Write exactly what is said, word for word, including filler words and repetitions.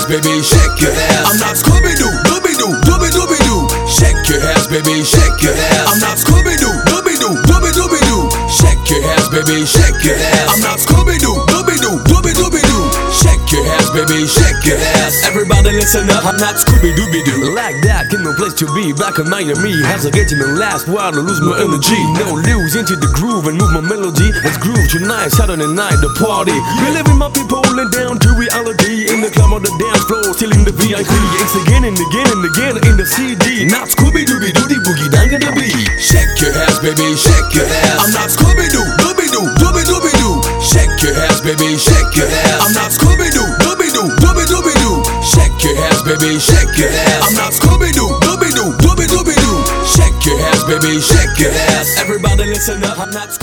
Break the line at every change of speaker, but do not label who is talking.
ass, baby, shake your ass. I'm not Scooby-Doo, Dooby-Doo, Dooby-Dooby-Doo. Shake your ass, baby, shake your ass. I'm not Scooby-Doo, Dooby-Doo, Dooby-Dooby-Doo. Shake your ass, baby, shake your ass. I'm not Scooby-Doo, Dooby-Doo, Dooby-Dooby-Doo. Shake your ass, baby, shake your ass.
Everybody listen up, I'm not Scooby-Dooby-Doo. Like that, in no place to be, back in Miami. As I get in the last while I lose my energy. No lose into the groove and move my melody. Let's groove tonight, Saturday night, the party. Believing my people and down to reality. In the club on the dance floor, still in the V I P. It's again and again and again in the C D. Not Scooby-Dooby-Doo, the boogie down to the beat.
Shake your ass, baby, shake your ass. I'm not Scooby-Doo, Dooby-Doo, Dooby-Dooby-Doo. Shake your ass, baby, shake your ass. I'm not Scooby-Doo, Dooby-Doo, Dooby-Dooby-Doo. Shake your ass, baby, shake your ass. I'm not Scooby-Doo, Dooby-Doo, Dooby-Dooby-Doo. Shake your ass, baby, shake your ass.
Everybody listen up, I'm not